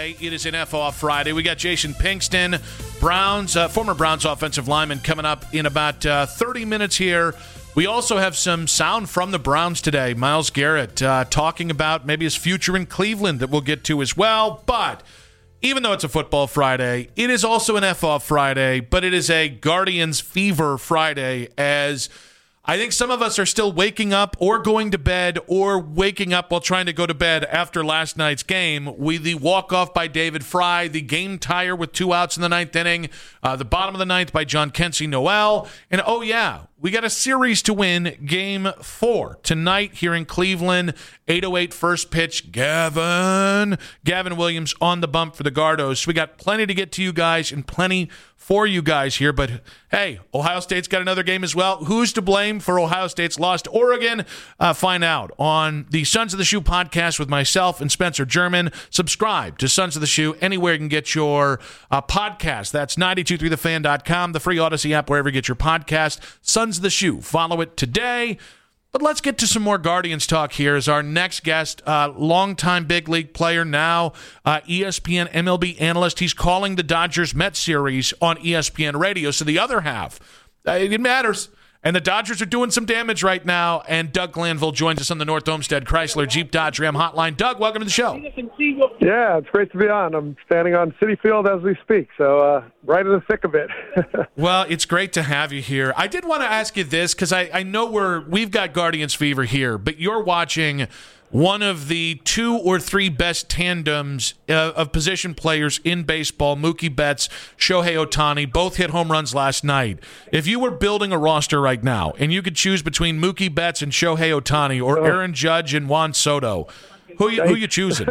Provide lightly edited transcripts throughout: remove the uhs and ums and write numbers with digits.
It is an F-Off Friday. We got Jason Pinkston, former Browns offensive lineman, coming up in about 30 minutes here. We also have some sound from the Browns today. Myles Garrett talking about maybe his future in Cleveland that we'll get to as well. But even though it's a football Friday, it is also an F-Off Friday, but it is a Guardians Fever Friday, as I think some of us are still waking up or going to bed or waking up while trying to go to bed after last night's game. The walk-off by David Fry, the game tire with 2 outs in the ninth inning, the bottom of the ninth by John Kensey Noel. And, oh, yeah, we got a series to win, Game 4 tonight here in Cleveland. 8:08 first pitch, Gavin Williams on the bump for the Gardos. So we got plenty to get to you guys and plenty for you guys here. But, hey, Ohio State's got another game as well. Who's to blame for Ohio State's loss to Oregon? Find out on the Sons of the Shoe podcast with myself and Spencer German. Subscribe to Sons of the Shoe anywhere you can get your podcast. That's 923thefan.com, the free Odyssey app, wherever you get your podcast. Sons of the Shoe. Follow it today. But let's get to some more Guardians talk here as our next guest, longtime big league player, now ESPN MLB analyst. He's calling the Dodgers-Mets series on ESPN Radio. So the other half, it matters. And the Dodgers are doing some damage right now. And Doug Glanville joins us on the North Olmsted Chrysler Jeep Dodge Ram hotline. Doug, welcome to the show. Yeah, it's great to be on. I'm standing on Citi Field as we speak, so right in the thick of it. Well, it's great to have you here. I did want to ask you this because I know we've got Guardians fever here, but you're watching one of the 2 or 3 best tandems of position players in baseball, Mookie Betts, Shohei Ohtani, both hit home runs last night. If you were building a roster right now and you could choose between Mookie Betts and Shohei Ohtani or Aaron Judge and Juan Soto, who you choosing?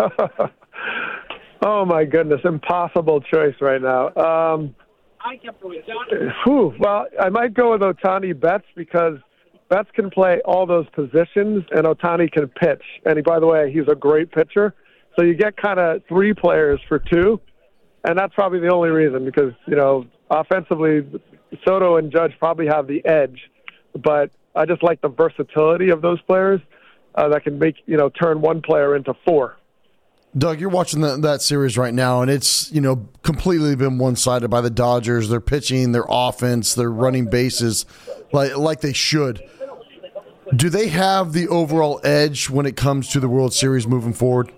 Oh, my goodness. Impossible choice right now. Well, I might go with Ohtani Betts because Betts can play all those positions, and Ohtani can pitch. And by the way, he's a great pitcher. So you get kind of 3 players for 2, and that's probably the only reason because, offensively, Soto and Judge probably have the edge. But I just like the versatility of those players that can make, turn one player into 4. Doug, you're watching that series right now, and it's, completely been one-sided by the Dodgers. Their pitching, their offense, their running bases, like they should. Do they have the overall edge when it comes to the World Series moving forward?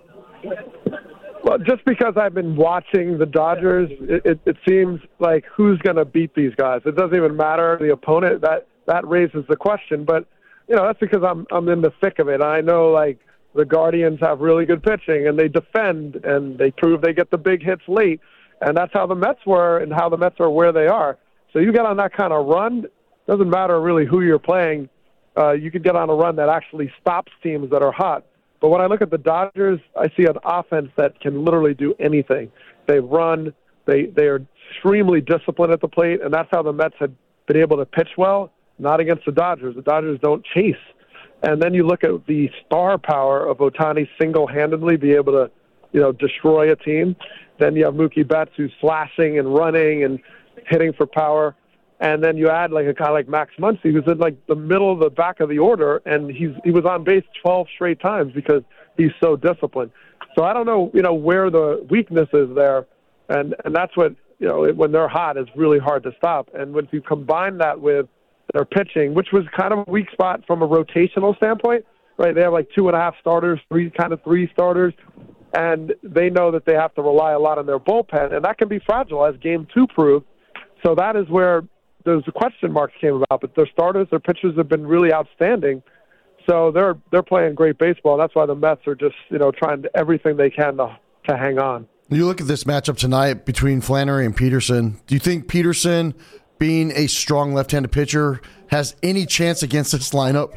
Well, just because I've been watching the Dodgers, it seems like who's going to beat these guys. It doesn't even matter the opponent. That raises the question. But, that's because I'm in the thick of it. I know, the Guardians have really good pitching, and they defend, and they prove they get the big hits late. And that's how the Mets were and how the Mets are where they are. So you get on that kind of run, doesn't matter really who you're playing. You could get on a run that actually stops teams that are hot. But when I look at the Dodgers, I see an offense that can literally do anything. They run. They are extremely disciplined at the plate, and that's how the Mets had been able to pitch well, not against the Dodgers. The Dodgers don't chase. And then you look at the star power of Ohtani single-handedly be able to, destroy a team. Then you have Mookie Betts who's slashing and running and hitting for power. And then you add a guy like Max Muncy, who's in the middle of the back of the order, and he was on base 12 straight times because he's so disciplined. So I don't know, where the weakness is there, and that's what when they're hot, it's really hard to stop. And when you combine that with their pitching, which was kind of a weak spot from a rotational standpoint, right? They have 2.5 starters, 3 starters, and they know that they have to rely a lot on their bullpen, and that can be fragile, as Game 2 proved. So that is where those question marks came about, but their starters, their pitchers have been really outstanding. So they're playing great baseball. That's why the Mets are just, trying everything they can to hang on. You look at this matchup tonight between Flaherty and Peterson. Do you think Peterson, being a strong left-handed pitcher, has any chance against this lineup?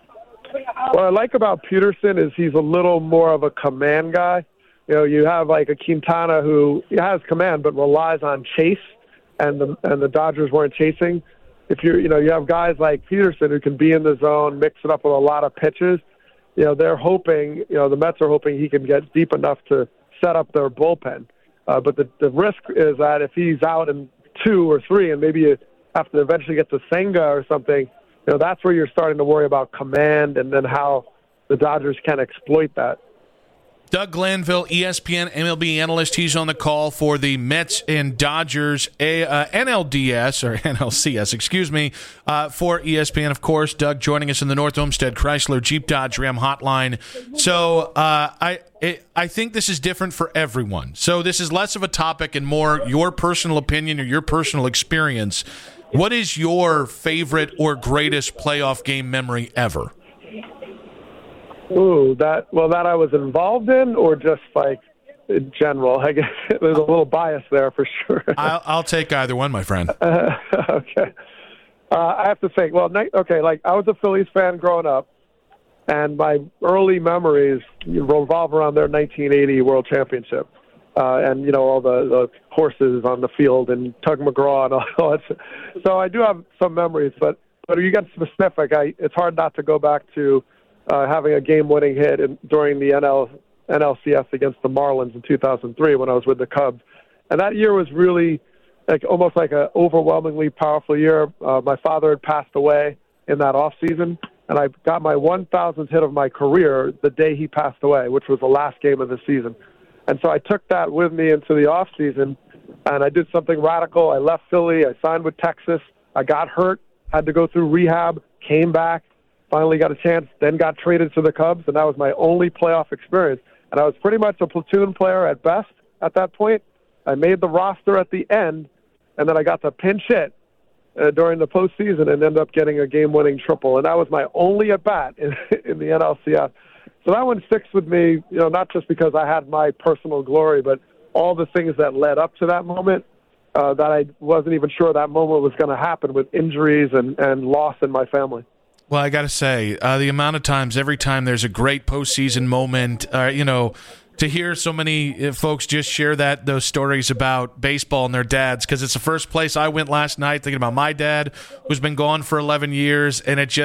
What I like about Peterson is he's a little more of a command guy. You have a Quintana who has command but relies on chase. And the Dodgers weren't chasing. If you have guys like Peterson who can be in the zone, mix it up with a lot of pitches. They're hoping, the Mets are hoping he can get deep enough to set up their bullpen. But the risk is that if he's out in 2 or 3, and maybe you have to eventually get to Senga or something, that's where you're starting to worry about command and then how the Dodgers can exploit that. Doug Glanville, ESPN MLB analyst. He's on the call for the Mets and Dodgers NLDS, or NLCS, excuse me, for ESPN, of course. Doug joining us in the North Olmsted Chrysler Jeep Dodge Ram hotline. So I think this is different for everyone. So this is less of a topic and more your personal opinion or your personal experience. What is your favorite or greatest playoff game memory ever? Ooh, that I was involved in, or just like in general? I guess there's a little bias there for sure. I'll take either one, my friend. Okay. I have to think. Well, okay, like I was a Phillies fan growing up, and my early memories revolve around their 1980 World Championship, and all the horses on the field and Tug McGraw and all that. So I do have some memories, but you get specific. It's hard not to go back to having a game-winning hit during the NLCS against the Marlins in 2003 when I was with the Cubs. And that year was really almost like an overwhelmingly powerful year. My father had passed away in that offseason, and I got my 1,000th hit of my career the day he passed away, which was the last game of the season. And so I took that with me into the offseason, and I did something radical. I left Philly. I signed with Texas. I got hurt, had to go through rehab, came back, finally got a chance, then got traded to the Cubs, and that was my only playoff experience. And I was pretty much a platoon player at best at that point. I made the roster at the end, and then I got to pinch hit during the postseason and ended up getting a game-winning triple. And that was my only at-bat in the NLCS. So that one sticks with me, not just because I had my personal glory, but all the things that led up to that moment that I wasn't even sure that moment was going to happen, with injuries and loss in my family. Well, I got to say, the amount of times, every time there's a great postseason moment, to hear so many folks just share those stories about baseball and their dads, because it's the first place I went last night thinking about my dad, who's been gone for 11 years, and it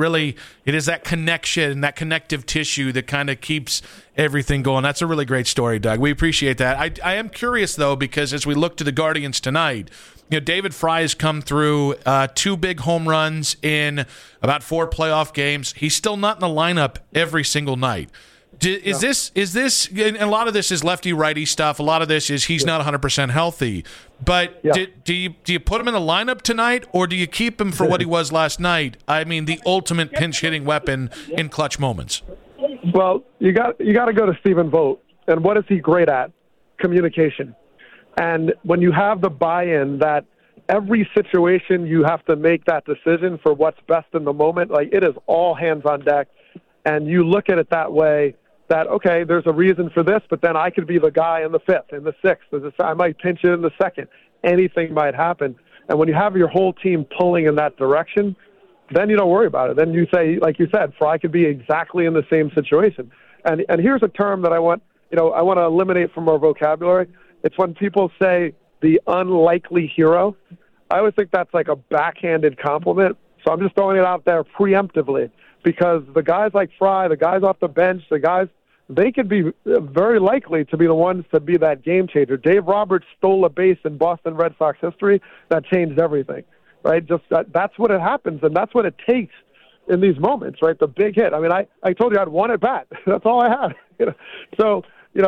is that connection, that connective tissue that kind of keeps everything going. That's a really great story, Doug. We appreciate that. I am curious, though, because as we look to the Guardians tonight, David Fry has come through 2 big home runs in about 4 playoff games. He's still not in the lineup every single night. Is this, and a lot of this is lefty-righty stuff. A lot of this is he's not 100% healthy. But do you put him in the lineup tonight, or do you keep him for what he was last night? I mean, the ultimate pinch-hitting weapon in clutch moments. Well, you got to go to Stephen Vogt. And what is he great at? Communication. And when you have the buy-in that every situation you have to make that decision for what's best in the moment, like it is all hands on deck, and you look at it that way, that, okay, there's a reason for this, but then I could be the guy in the 5th, in the 6th. I might pinch it in the 2nd. Anything might happen. And when you have your whole team pulling in that direction, then you don't worry about it. Then you say, like you said, Fry could be exactly in the same situation. And here's a term that I want to eliminate from our vocabulary. It's when people say the unlikely hero. I always think that's like a backhanded compliment. So I'm just throwing it out there preemptively, because the guys like Fry, the guys off the bench, they could be very likely to be the ones to be that game changer. Dave Roberts stole a base in Boston Red Sox history that changed everything, right? Just that's what it happens, and that's what it takes in these moments, right? The big hit. I mean, I told you I had one at bat. That's all I had. So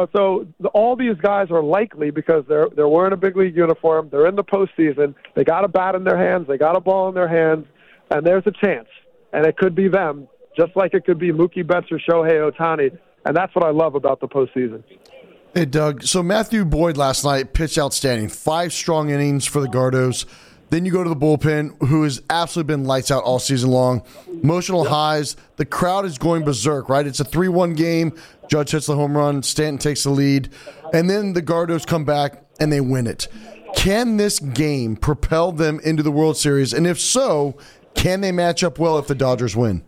all these guys are likely, because they're wearing a big league uniform, they're in the postseason, they got a bat in their hands, they got a ball in their hands, and there's a chance. And it could be them, just like it could be Mookie Betts or Shohei Ohtani. And that's what I love about the postseason. Hey, Doug. So Matthew Boyd last night pitched outstanding. 5 strong innings for the Gardos. Then you go to the bullpen, who has absolutely been lights out all season long. Emotional highs. The crowd is going berserk, right? It's a 3-1 game. Judge hits the home run. Stanton takes the lead. And then the Gardos come back and they win it. Can this game propel them into the World Series? And if so, can they match up well if the Dodgers win?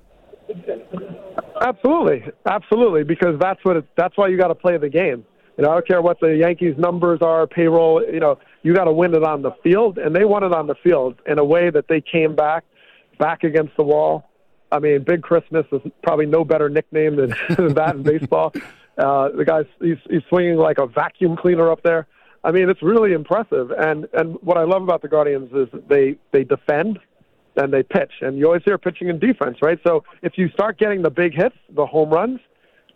Absolutely, because that's why you got to play the game. I don't care what the Yankees' numbers are, payroll. You got to win it on the field, and they won it on the field in a way that they came back against the wall. I mean, Big Christmas is probably no better nickname than that in baseball. The guy's he's swinging like a vacuum cleaner up there. I mean, it's really impressive. And what I love about the Guardians is they defend and they pitch. And you always hear pitching and defense, right? So if you start getting the big hits, the home runs,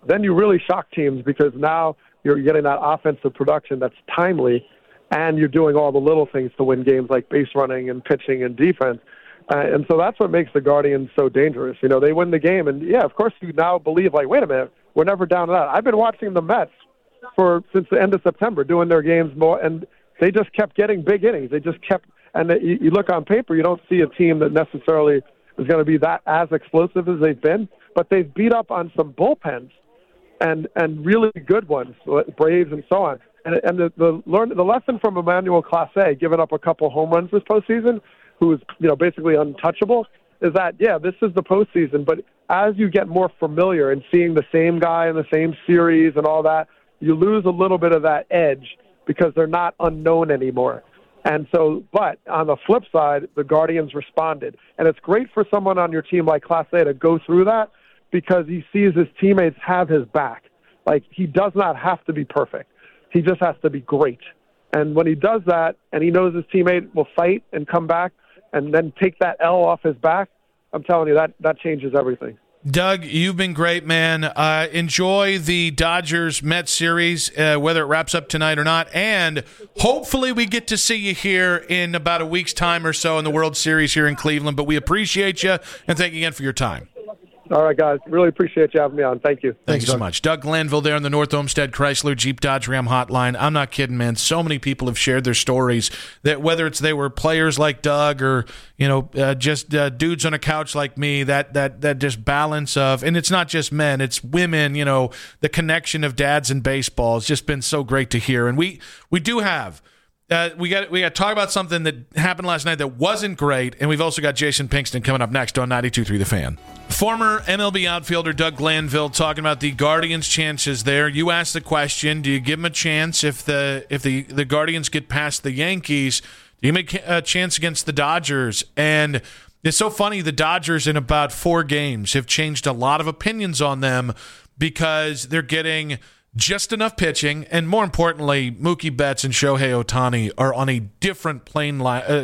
then you really shock teams because now you're getting that offensive production that's timely, and you're doing all the little things to win games like base running and pitching and defense. And so that's what makes the Guardians so dangerous. You know, they win the game, and, yeah, of course you now believe, like, wait a minute, we're never down to that. I've been watching the Mets since the end of September doing their games more, and they just kept getting big innings. They just kept – and you look on paper, you don't see a team that necessarily is going to be that as explosive as they've been, but they've beat up on some bullpens and really good ones, Braves and so on. And the lesson from Emmanuel Clase, giving up a couple home runs this postseason, who is, you know, basically untouchable, is that, yeah, this is the postseason, but as you get more familiar and seeing the same guy in the same series and all that, you lose a little bit of that edge because they're not unknown anymore. And so, but on the flip side, the Guardians responded. And it's great for someone on your team like Clase to go through that because he sees his teammates have his back. Like, he does not have to be perfect. He just has to be great. And when he does that and he knows his teammate will fight and come back and then take that L off his back, I'm telling you, that changes everything. Doug, you've been great, man. Enjoy the Dodgers-Mets series, whether it wraps up tonight or not, and hopefully we get to see you here in about a week's time or so in the World Series here in Cleveland. But we appreciate you, and thank you again for your time. All right, guys. Really appreciate you having me on. Thank you. Thank you so much. Doug Glanville there on the North Olmsted Chrysler Jeep Dodge Ram hotline. I'm not kidding, man. So many people have shared their stories that whether it's they were players like Doug or, you know, just dudes on a couch like me, that just balance of, and it's not just men, it's women, you know, the connection of dads and baseball has just been so great to hear. And we do have we got to talk about something that happened last night that wasn't great, and we've also got Jason Pinkston coming up next on 92.3 The Fan. Former MLB outfielder Doug Glanville talking about the Guardians' chances there. You asked the question, do you give them a chance if the Guardians get past the Yankees? Do you make a chance against the Dodgers? And it's so funny, the Dodgers in about 4 games have changed a lot of opinions on them because they're getting just enough pitching, and more importantly, Mookie Betts and Shohei Ohtani are on a different plane.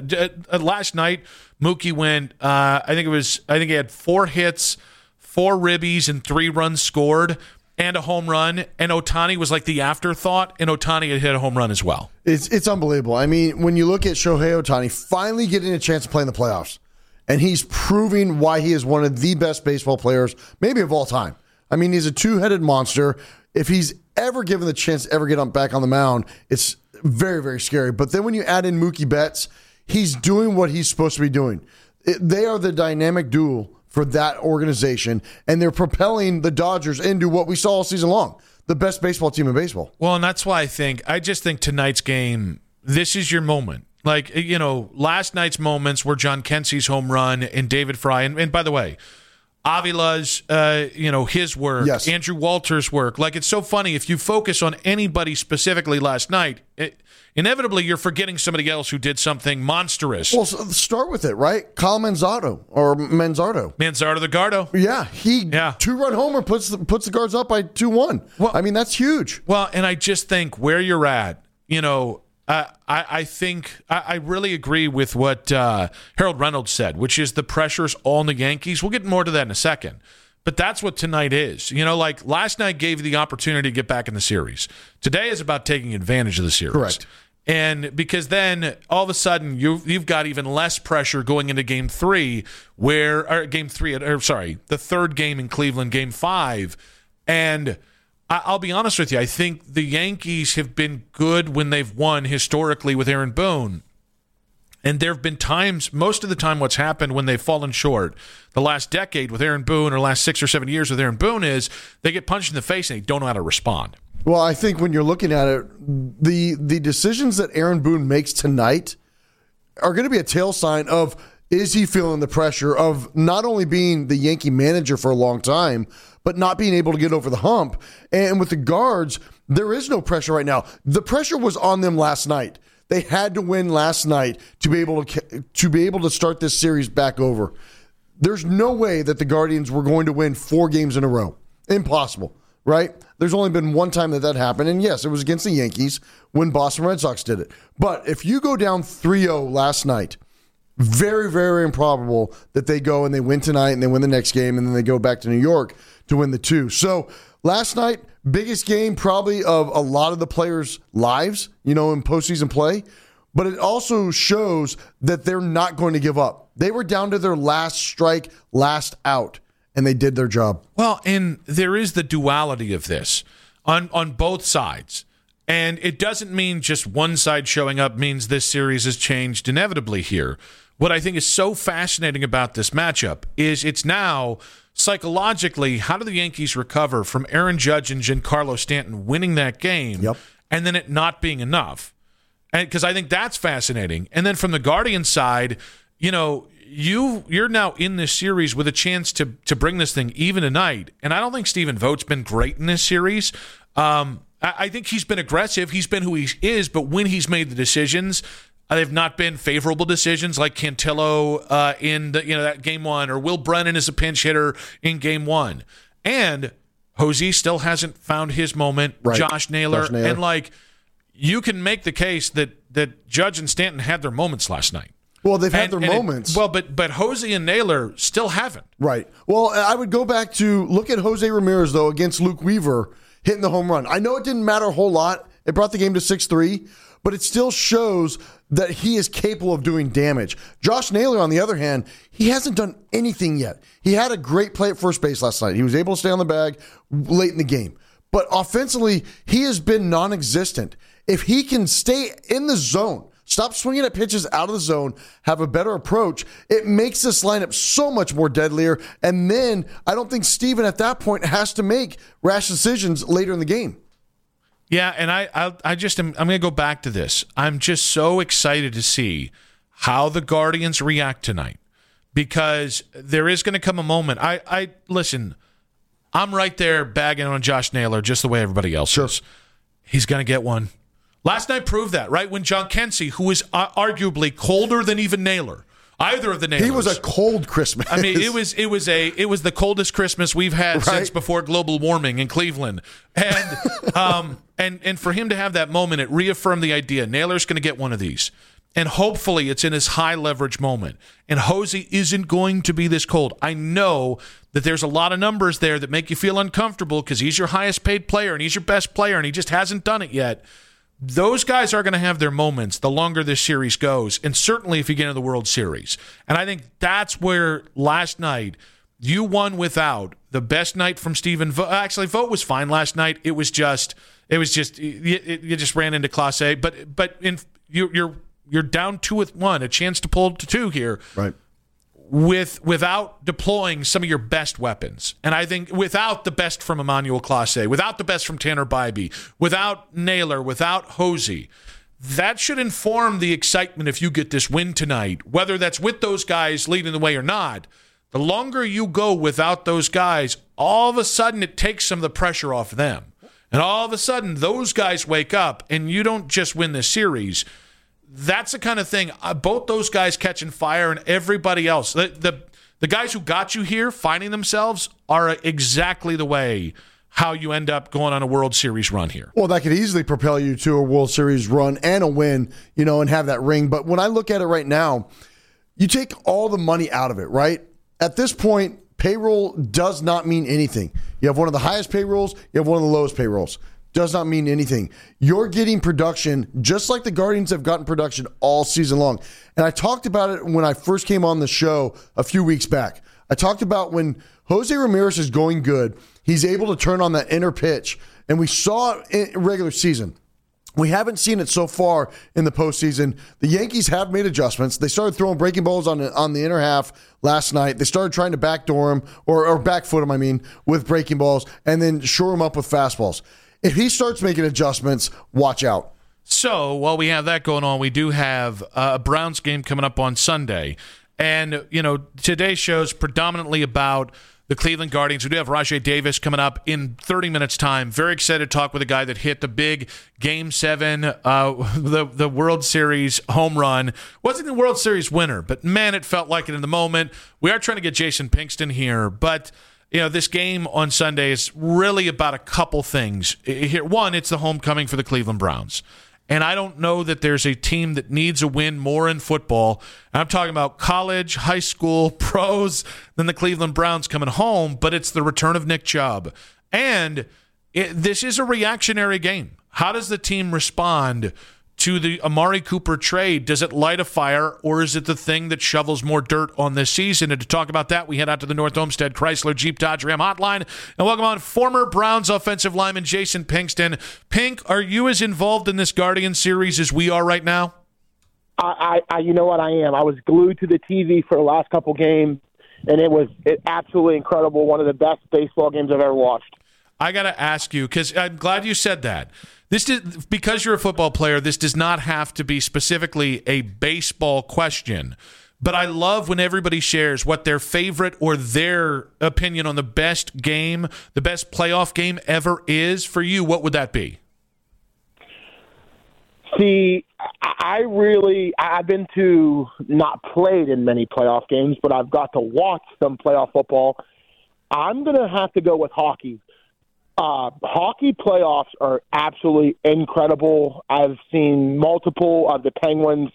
Last night, Mookie went. I think he had 4 hits, 4 ribbies, and 3 runs scored, and a home run. And Ohtani was like the afterthought, and Ohtani had hit a home run as well. It's unbelievable. I mean, when you look at Shohei Ohtani finally getting a chance to play in the playoffs, and he's proving why he is one of the best baseball players, maybe of all time. I mean, he's a 2-headed monster. If he's ever given the chance to ever get back on the mound, it's very, very scary. But then when you add in Mookie Betts, he's doing what he's supposed to be doing. They are the dynamic duo for that organization, and they're propelling the Dodgers into what we saw all season long, the best baseball team in baseball. Well, and that's why I just think tonight's game, this is your moment. Like, you know, last night's moments were John Kensey's home run and David Fry. And by the way, Avila's, his work, yes. Andrew Walter's work. Like, it's so funny. If you focus on anybody specifically last night, inevitably you're forgetting somebody else who did something monstrous. Well, start with it, right? Kyle Manzardo. Manzardo the Gardo. Yeah, 2-run homer puts the Guards up by 2-1. Well, I mean, that's huge. Well, and I just think where you're at, you know, I think I really agree with what Harold Reynolds said, which is the pressure's all on the Yankees. We'll get more to that in a second. But that's what tonight is. You know, like last night gave you the opportunity to get back in the series. Today is about taking advantage of the series. Correct. And because then all of a sudden you've got even less pressure going into the third game in Cleveland, Game 5. And I'll be honest with you. I think the Yankees have been good when they've won historically with Aaron Boone. And there have been times, most of the time what's happened when they've fallen short, the last decade with Aaron Boone or last 6 or 7 years with Aaron Boone is they get punched in the face and they don't know how to respond. Well, I think when you're looking at it, the decisions that Aaron Boone makes tonight are going to be a tail sign of, is he feeling the pressure of not only being the Yankee manager for a long time, but not being able to get over the hump. And with the Guards, there is no pressure right now. The pressure was on them last night. They had to win last night to be able to start this series back over. There's no way that the Guardians were going to win 4 games in a row. Impossible, right? There's only been one time that happened, and yes, it was against the Yankees when Boston Red Sox did it. But if you go down 3-0 last night, very, very improbable that they go and they win tonight and they win the next game and then they go back to New York to win the 2. So last night, biggest game probably of a lot of the players' lives, in postseason play. But it also shows that they're not going to give up. They were down to their last strike, last out, and they did their job. Well, and there is the duality of this on both sides. And it doesn't mean just one side showing up means this series has changed inevitably here. What I think is so fascinating about this matchup is it's now psychologically, how do the Yankees recover from Aaron Judge and Giancarlo Stanton winning that game and then it not being enough? Because I think that's fascinating. And then from the Guardians side, you're now in this series with a chance to bring this thing even tonight. And I don't think Stephen Vogt's been great in this series. I think he's been aggressive. He's been who he is. But when he's made the decisions, they've not been favorable decisions like Cantillo in that game one, or Will Brennan as a pinch hitter in game one. And Jose still hasn't found his moment. Right. Josh Naylor. And you can make the case that Judge and Stanton had their moments last night. Well, they've had their moments. But Jose and Naylor still haven't. Right. Well, I would go back to look at Jose Ramirez, though, against Luke Weaver hitting the home run. I know it didn't matter a whole lot. It brought the game to 6-3, but it still shows that he is capable of doing damage. Josh Naylor, on the other hand, he hasn't done anything yet. He had a great play at first base last night. He was able to stay on the bag late in the game. But offensively, he has been non-existent. If he can stay in the zone, stop swinging at pitches out of the zone, have a better approach, it makes this lineup so much more deadlier. And then I don't think Steven at that point has to make rash decisions later in the game. Yeah, and I'm going to go back to this. I'm just so excited to see how the Guardians react tonight, because there is going to come a moment. Listen, I'm right there bagging on Josh Naylor just the way everybody else is. He's going to get one. Last night proved that, right? When John Kensey, who is arguably colder than even Naylor, either of the Naylors. He was a cold Christmas. I mean, it was the coldest Christmas we've had since before global warming in Cleveland, and for him to have that moment, it reaffirmed the idea Naylor's going to get one of these, and hopefully it's in his high leverage moment. And Jose isn't going to be this cold. I know that there's a lot of numbers there that make you feel uncomfortable because he's your highest paid player and he's your best player and he just hasn't done it yet. Those guys are going to have their moments the longer this series goes, and certainly if you get into the World Series. And I think that's where last night you won without the best night from Stephen Vogt. Actually, Vogt was fine last night. It was just you just ran into Class A. But you're down 2-1, a chance to pull to 2 here. Right. Without deploying some of your best weapons. And I think without the best from Emmanuel Clase, without the best from Tanner Bybee, without Naylor, without Jose, that should inform the excitement if you get this win tonight, whether that's with those guys leading the way or not. The longer you go without those guys, all of a sudden it takes some of the pressure off them. And all of a sudden those guys wake up and you don't just win this series. That's the kind of thing, both those guys catching fire and everybody else. The guys who got you here finding themselves are exactly the way how you end up going on a World Series run here. Well, that could easily propel you to a World Series run and a win, and have that ring. But when I look at it right now, you take all the money out of it, right? At this point, payroll does not mean anything. You have one of the highest payrolls, you have one of the lowest payrolls. Does not mean anything. You're getting production just like the Guardians have gotten production all season long. And I talked about it when I first came on the show a few weeks back. I talked about when Jose Ramirez is going good, he's able to turn on that inner pitch. And we saw it in regular season. We haven't seen it so far in the postseason. The Yankees have made adjustments. They started throwing breaking balls on the inner half last night. They started trying to backdoor him, or back foot him, with breaking balls, and then shore him up with fastballs. If he starts making adjustments, watch out. So while we have that going on, we do have a Browns game coming up on Sunday. And, today's show is predominantly about the Cleveland Guardians. We do have Rajay Davis coming up in 30 minutes' time. Very excited to talk with a guy that hit the big Game 7, the World Series home run. Wasn't the World Series winner, but, man, it felt like it in the moment. We are trying to get Jason Pinkston here, but this game on Sunday is really about a couple things. Here, one, it's the homecoming for the Cleveland Browns. And I don't know that there's a team that needs a win more in football. I'm talking about college, high school, pros, than the Cleveland Browns coming home, but it's the return of Nick Chubb. And this is a reactionary game. How does the team respond to the Amari Cooper trade? Does it light a fire, or is it the thing that shovels more dirt on this season? And to talk about that, we head out to the North Olmsted Chrysler Jeep Dodge Ram hotline and welcome on former Browns offensive lineman Jason Pinkston. Pink, are you as involved in this Guardian series as we are right now? I you know what, I am. I was glued to the TV for the last couple games, and it was absolutely incredible. One of the best baseball games I've ever watched. I got to ask you, because I'm glad you said that. Because you're a football player, this does not have to be specifically a baseball question. But I love when everybody shares what their favorite or their opinion on the best game, the best playoff game ever is. For you, what would that be? See, I've been to, not played in many playoff games, but I've got to watch some playoff football. I'm going to have to go with hockey. Hockey playoffs are absolutely incredible. I've seen multiple of the Penguins,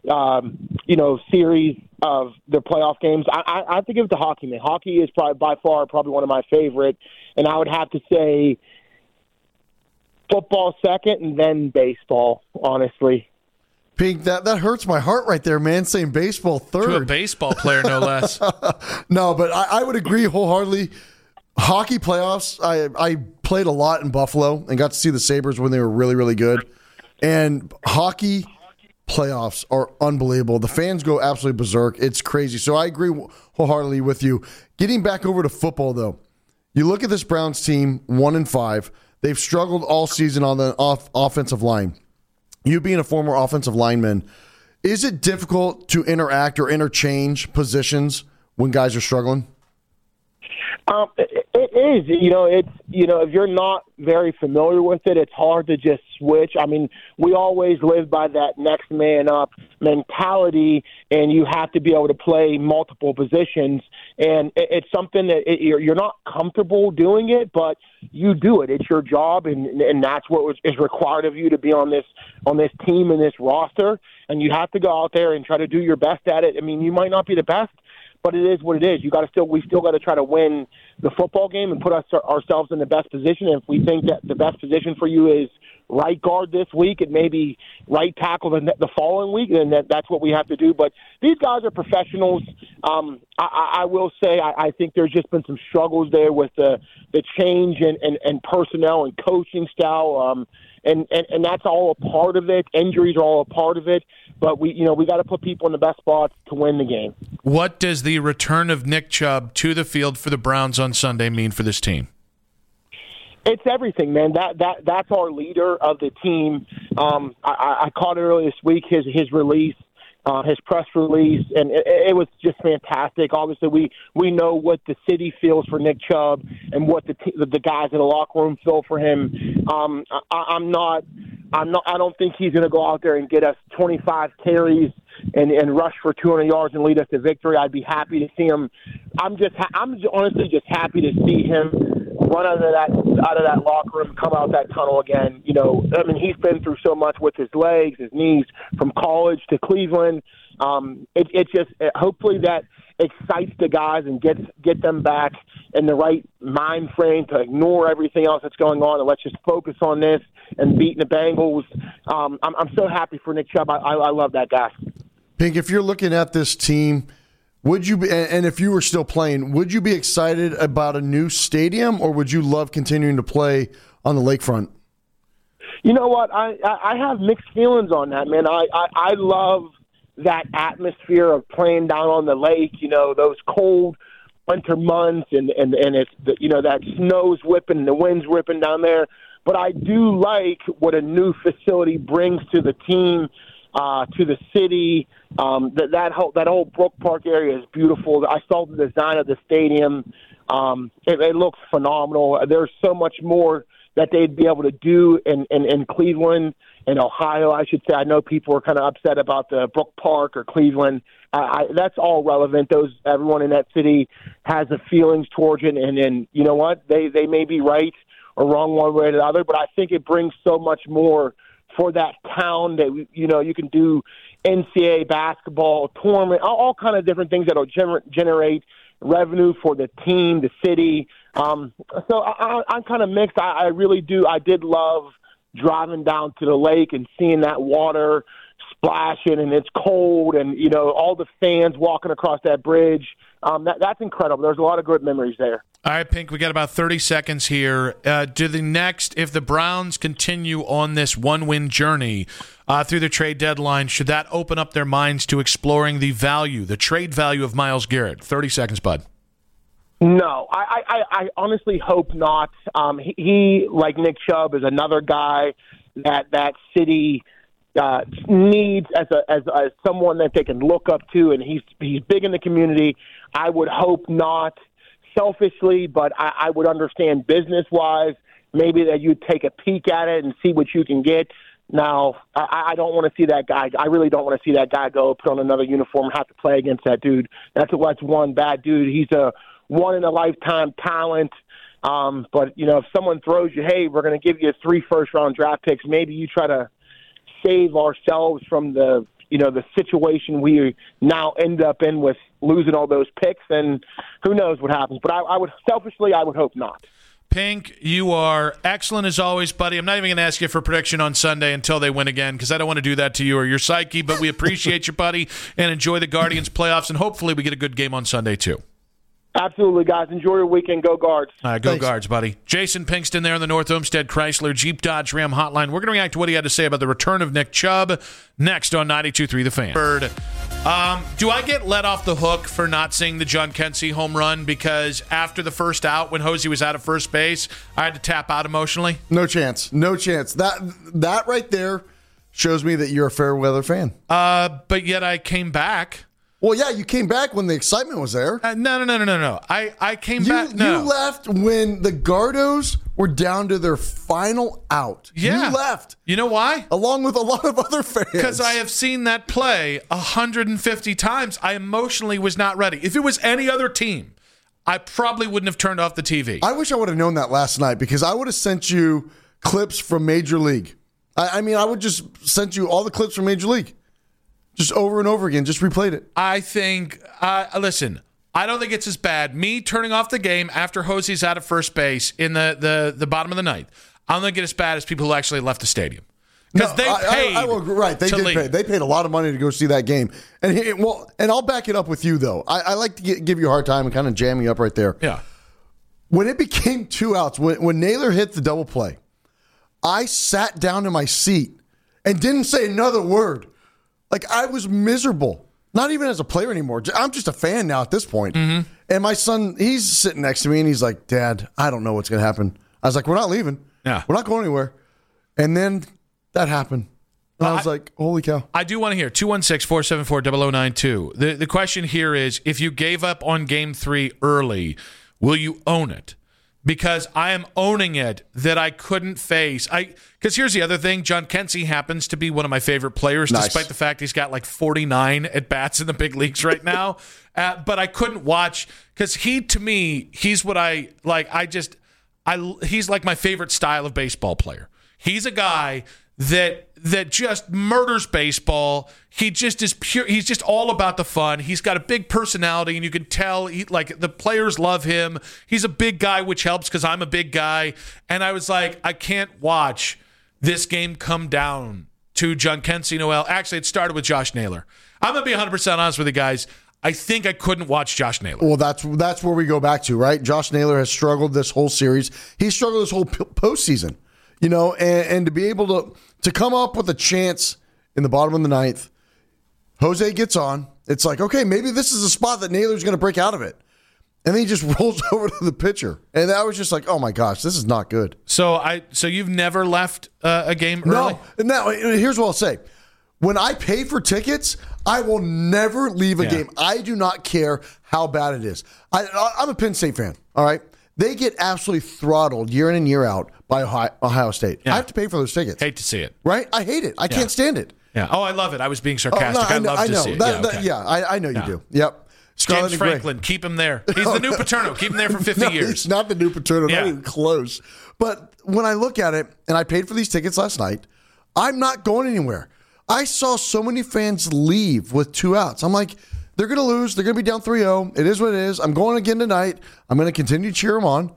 series of their playoff games. I have to give it to hockey, man. Hockey is by far one of my favorite, and I would have to say football second, and then baseball, honestly. Pink, that hurts my heart right there, man, saying baseball third. To a baseball player, no less. No, but I would agree wholeheartedly. Hockey playoffs, I played a lot in Buffalo and got to see the Sabres when they were really, really good. And hockey playoffs are unbelievable. The fans go absolutely berserk. It's crazy. So I agree wholeheartedly with you. Getting back over to football, though, you look at this Browns team, 1-5. They've struggled all season on the offensive line. You being a former offensive lineman, is it difficult to interact or interchange positions when guys are struggling? It is. If you're not very familiar with it, it's hard to just switch. I mean, we always live by that next man up mentality, and you have to be able to play multiple positions. And it's something that you're not comfortable doing it, but you do it. It's your job, and that's what is required of you to be on this team and this roster. And you have to go out there and try to do your best at it. I mean, you might not be the best, but it is what it is. We still got to try to win the football game and put ourselves in the best position. And if we think that the best position for you is right guard this week and maybe right tackle the following week, then that's what we have to do. But these guys are professionals. I will say I think there's just been some struggles there with the change in personnel and coaching style. And that's all a part of it. Injuries are all a part of it. But we got to put people in the best spots to win the game. What does the return of Nick Chubb to the field for the Browns on Sunday mean for this team? It's everything, man. That's our leader of the team. I caught it earlier this week, his release, his press release, and it was just fantastic. Obviously, we know what the city feels for Nick Chubb and what the guys in the locker room feel for him. I don't think he's going to go out there and get us 25 carries and rush for 200 yards and lead us to victory. I'd be happy to see him. I'm honestly just happy to see him run out of that locker room, come out that tunnel again. He's been through so much with his legs, his knees, from college to Cleveland. It just hopefully that excites the guys and get them back in the right mind frame to ignore everything else that's going on and let's just focus on this and beating the Bengals. I'm so happy for Nick Chubb. I love that guy. Pink, if you're looking at this team, would you be, and if you were still playing, would you be excited about a new stadium, or would you love continuing to play on the lakefront? You know what? I have mixed feelings on that, man. I love that atmosphere of playing down on the lake, those cold winter months and it's that snow's whipping and the wind's ripping down there. But I do like what a new facility brings to the team, to the city. That whole Brook Park area is beautiful. I saw the design of the stadium. It looks phenomenal. There's so much more that they'd be able to do in Cleveland and Ohio, I should say. I know people are kind of upset about the Brook Park or Cleveland. That's all relevant. Everyone in that city has the feelings towards it, and you know what? They may be right or wrong one way or the other, but I think it brings so much more for that town that, you can do NCAA basketball, tournament, all kind of different things that will generate revenue for the team, the city. So I'm kind of mixed. I really do. I did love driving down to the lake and seeing that water splashing, and it's cold, and all the fans walking across that bridge. That's incredible. There's a lot of good memories there. All right, Pink, we got about 30 seconds here. If the Browns continue on this one-win journey through the trade deadline, should that open up their minds to exploring the trade value of Myles Garrett? 30 seconds, bud. No, I honestly hope not. He, like Nick Chubb, is another guy that city needs as someone that they can look up to, and he's big in the community. I would hope not selfishly, but I would understand business-wise maybe that you take a peek at it and see what you can get. Now, I don't want to see that guy. I really don't want to see that guy go put on another uniform and have to play against that dude. That's one bad dude. He's a one-in-a-lifetime talent. But, if someone throws you, hey, we're going to give you 3 first-round draft picks, maybe you try to save ourselves from the situation we now end up in with losing all those picks, and who knows what happens. But I would hope not. Pink, you are excellent as always, buddy. I'm not even going to ask you for a prediction on Sunday until they win again, because I don't want to do that to you or your psyche, but we appreciate you, buddy, and enjoy the Guardians playoffs, and hopefully we get a good game on Sunday, too. Absolutely, guys. Enjoy your weekend. Go Guards. All right, go Thanks. Guards, buddy. Jason Pinkston there on the North Olmsted Chrysler Jeep Dodge Ram Hotline. We're going to react to what he had to say about the return of Nick Chubb next on 92.3 The Fan. Do I get let off the hook for not seeing the John Kensey home run because after the first out, when Hosey was out of first base, I had to tap out emotionally? No chance. No chance. That right there shows me that you're a fair weather fan. But yet I came back. Well, yeah, you came back when the excitement was there. No. I came back. No. You left when the Gardos were down to their final out. Yeah. You left. You know why? Along with a lot of other fans. Because I have seen that play 150 times. I emotionally was not ready. If it was any other team, I probably wouldn't have turned off the TV. I wish I would have known that last night, because I would have sent you clips from Major League. I would just send you all the clips from Major League. Just over and over again. Just replayed it. I think, listen, I don't think it's as bad. Me turning off the game after Hosey's out of first base in the bottom of the ninth, I don't think it's as bad as people who actually left the stadium. Because they paid. Right, they did pay. They paid a lot of money to go see that game. And I'll back it up with you, though. I like to give you a hard time and kind of jam you up right there. Yeah. When it became 2 outs, when Naylor hit the double play, I sat down in my seat and didn't say another word. Like, I was miserable. Not even as a player anymore. I'm just a fan now at this point. Mm-hmm. And my son, he's sitting next to me, and he's like, Dad, I don't know what's going to happen. I was like, we're not leaving. Yeah. We're not going anywhere. And then that happened. And I was like, holy cow. I do want to hear 216-474-0092. The question here is, if you gave up on Game 3 early, will you own it? Because I am owning it that I couldn't face. Because here's the other thing. John Kensey happens to be one of my favorite players, nice. Despite the fact he's got like 49 at-bats in the big leagues right now. But I couldn't watch because to me, he's what I like. He's like my favorite style of baseball player. He's a guy that just murders baseball. He just is pure. He's just all about the fun. He's got a big personality, and you can tell the players love him. He's a big guy, which helps because I'm a big guy. And I was like, I can't watch this game come down to John Kensey Noel. Actually, it started with Josh Naylor. I'm going to be 100% honest with you guys. I think I couldn't watch Josh Naylor. Well, that's where we go back to, right? Josh Naylor has struggled this whole series. He struggled this whole postseason. And to be able to come up with a chance in the bottom of the ninth, Jose gets on. It's like, okay, maybe this is a spot that Naylor's going to break out of it. And then he just rolls over to the pitcher. And I was just like, oh, my gosh, this is not good. So you've never left a game early? No, here's what I'll say. When I pay for tickets, I will never leave a game. I do not care how bad it is. I'm a Penn State fan, all right? They get absolutely throttled year in and year out by Ohio State. Yeah. I have to pay for those tickets. Hate to see it. Right? I hate it. I can't stand it. Yeah. Oh, I love it. I was being sarcastic. I love to see it. I know you do. Yep. Scarlett James Franklin, keep him there. He's the new Paterno. Keep him there for 50 years. He's not the new Paterno. Not even close. But when I look at it, and I paid for these tickets last night, I'm not going anywhere. I saw so many fans leave with 2 outs. I'm like, they're going to lose. They're going to be down 3-0. It is what it is. I'm going again tonight. I'm going to continue to cheer them on.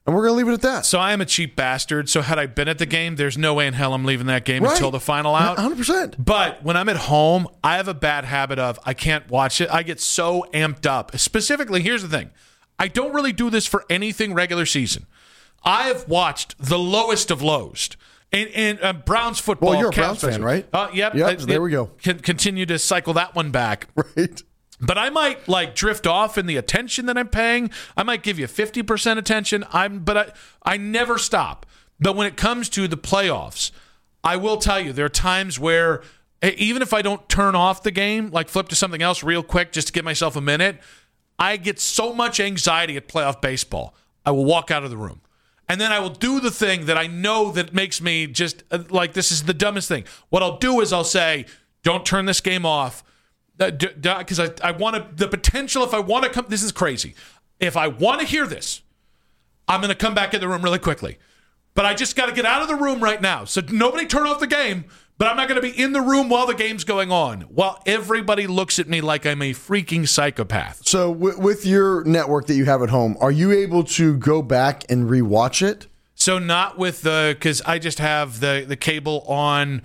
And we're going to leave it at that. So I am a cheap bastard. So had I been at the game, there's no way in hell I'm leaving that game until the final out. 100%. But when I'm at home, I have a bad habit of I can't watch it. I get so amped up. Specifically, here's the thing. I don't really do this for anything regular season. I have watched the lowest of lows. In Browns football. Well, you're a Browns fan, right? Yep. So there we go. Continue to cycle that one back. Right. But I might like drift off in the attention that I'm paying. I might give you 50% attention. But I never stop. But when it comes to the playoffs, I will tell you there are times where even if I don't turn off the game, like flip to something else real quick just to give myself a minute, I get so much anxiety at playoff baseball. I will walk out of the room. And then I will do the thing that I know that makes me just like this is the dumbest thing. What I'll do is I'll say, don't turn this game off. Because I want the potential, if I want to come, this is crazy. If I want to hear this, I'm going to come back in the room really quickly. But I just got to get out of the room right now. So nobody turn off the game, but I'm not going to be in the room while the game's going on, while everybody looks at me like I'm a freaking psychopath. So with your network that you have at home, are you able to go back and rewatch it? So not with because I just have the cable on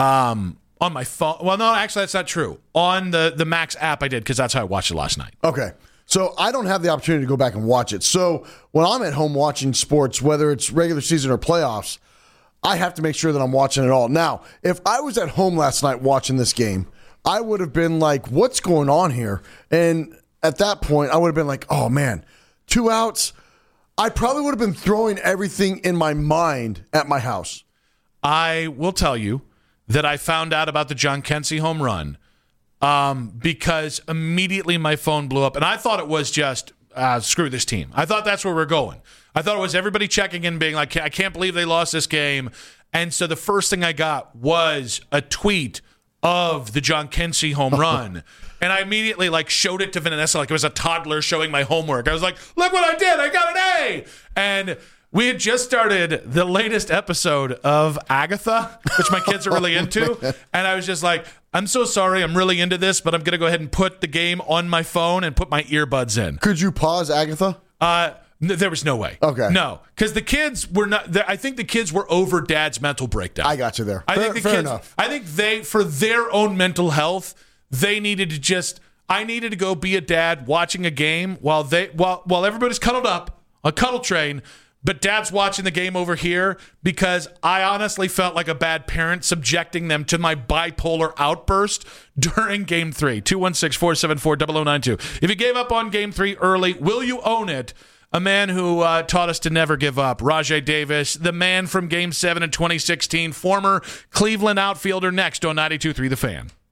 my phone. Well, no, actually, that's not true. On the Max app, I did because that's how I watched it last night. Okay. So I don't have the opportunity to go back and watch it. So when I'm at home watching sports, whether it's regular season or playoffs, I have to make sure that I'm watching it all. Now, if I was at home last night watching this game, I would have been like, what's going on here? And at that point, I would have been like, oh, man, 2 outs. I probably would have been throwing everything in my mind at my house. I will tell you that I found out about the John Kensey home run because immediately my phone blew up. And I thought it was just, screw this team. I thought that's where we're going. I thought it was everybody checking in being like, I can't believe they lost this game. And so the first thing I got was a tweet of the John Kensey home run. And I immediately showed it to Vanessa like it was a toddler showing my homework. I was like, look what I did. I got an A. And we had just started the latest episode of Agatha, which my kids are really into. And I was just like, I'm so sorry. I'm really into this, but I'm going to go ahead and put the game on my phone and put my earbuds in. Could you pause Agatha? There was no way. Okay. No, because the kids were not. I think the kids were over Dad's mental breakdown. I got you there. Fair enough. I think they, for their own mental health, they needed to just. I needed to go be a dad watching a game while everybody's cuddled up, a cuddle train. But Dad's watching the game over here because I honestly felt like a bad parent subjecting them to my bipolar outburst during Game 3. 216-474-0092. If you gave up on Game 3 early, will you own it? A man who taught us to never give up. Rajai Davis, the man from Game 7 in 2016, former Cleveland outfielder, next on 92.3 The Fan.